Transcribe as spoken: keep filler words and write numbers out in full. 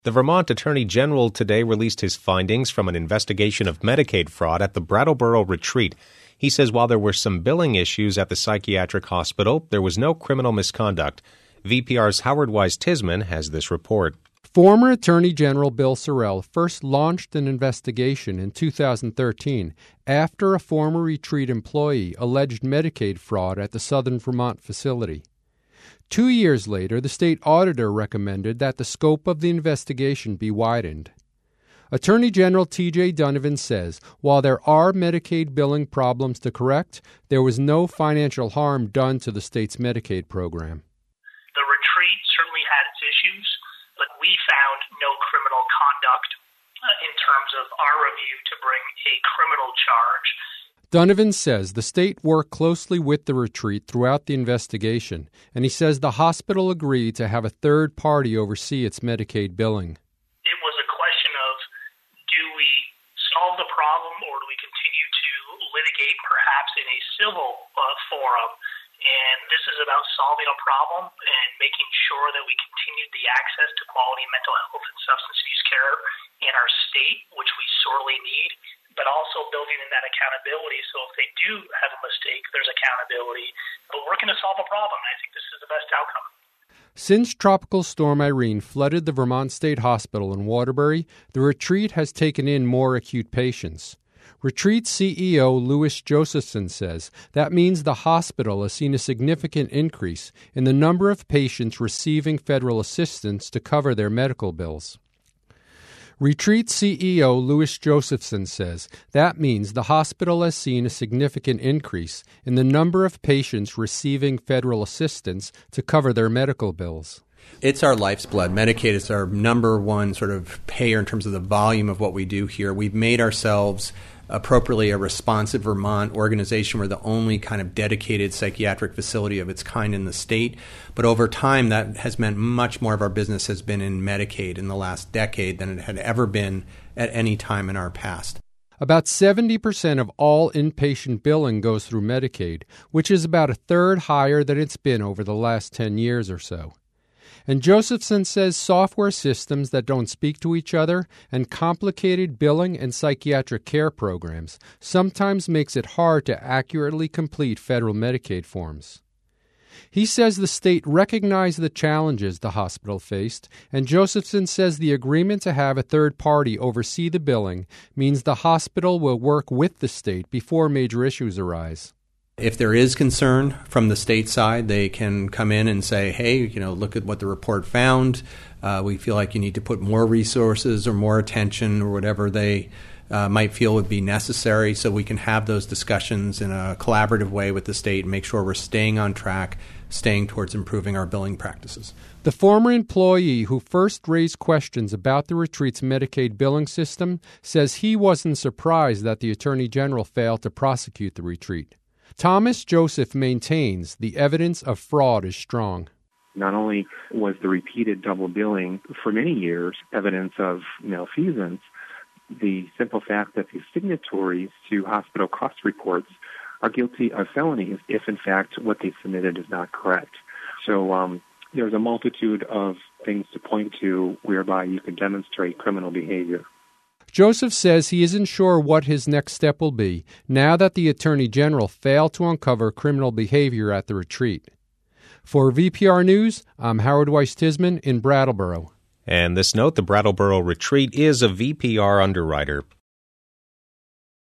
The Vermont Attorney General today released his findings from an investigation of Medicaid fraud at the Brattleboro Retreat. He says while there were some billing issues at the psychiatric hospital, there was no criminal misconduct. V P R's Howard Wise-Tisman has this report. Former Attorney General Bill Sorrell first launched an investigation in two thousand thirteen after a former Retreat employee alleged Medicaid fraud at the Southern Vermont facility. Two years later, the state auditor recommended that the scope of the investigation be widened. Attorney General T J Donovan says while there are Medicaid billing problems to correct, there was no financial harm done to the state's Medicaid program. The retreat certainly had its issues, but we found no criminal conduct uh, in terms of our review to bring a criminal charge. Donovan says the state worked closely with the retreat throughout the investigation, and he says the hospital agreed to have a third party oversee its Medicaid billing. It was a question of, do we solve the problem or do we continue to litigate perhaps in a civil uh, forum? And this is about solving a problem and making sure that we continue the access to quality mental health and substance abuse care in our state, which we sorely need, but also building in that accountability so if they do have a mistake, there's accountability. But we're going to solve a problem, and I think this is the best outcome. Since Tropical Storm Irene flooded the Vermont State Hospital in Waterbury, the retreat has taken in more acute patients. Retreat C E O Louis Josephson says that means the hospital has seen a significant increase in the number of patients receiving federal assistance to cover their medical bills. Retreat C E O Louis Josephson says that means the hospital has seen a significant increase in the number of patients receiving federal assistance to cover their medical bills. It's our life's blood. Medicaid is our number one sort of payer in terms of the volume of what we do here. We've made ourselves appropriately a responsive Vermont organization. We're the only kind of dedicated psychiatric facility of its kind in the state. But over time, that has meant much more of our business has been in Medicaid in the last decade than it had ever been at any time in our past. About seventy percent of all inpatient billing goes through Medicaid, which is about a third higher than it's been over the last ten years or so. And Josephson says software systems that don't speak to each other and complicated billing and psychiatric care programs sometimes makes it hard to accurately complete federal Medicaid forms. He says the state recognized the challenges the hospital faced, and Josephson says the agreement to have a third party oversee the billing means the hospital will work with the state before major issues arise. If there is concern from the state side, they can come in and say, hey, you know, look at what the report found. Uh, we feel like you need to put more resources or more attention or whatever they uh, might feel would be necessary so we can have those discussions in a collaborative way with the state and make sure we're staying on track, staying towards improving our billing practices. The former employee who first raised questions about the retreat's Medicaid billing system says he wasn't surprised that the Attorney General failed to prosecute the retreat. Thomas Joseph maintains the evidence of fraud is strong. Not only was the repeated double billing for many years evidence of malfeasance, the simple fact that the signatories to hospital cost reports are guilty of felonies if, in fact, what they submitted is not correct. So um, there's a multitude of things to point to whereby you can demonstrate criminal behavior. Joseph says he isn't sure what his next step will be now that the Attorney General failed to uncover criminal behavior at the retreat. For V P R News, I'm Howard Wise-Tisman in Brattleboro. And this note, the Brattleboro Retreat is a V P R underwriter.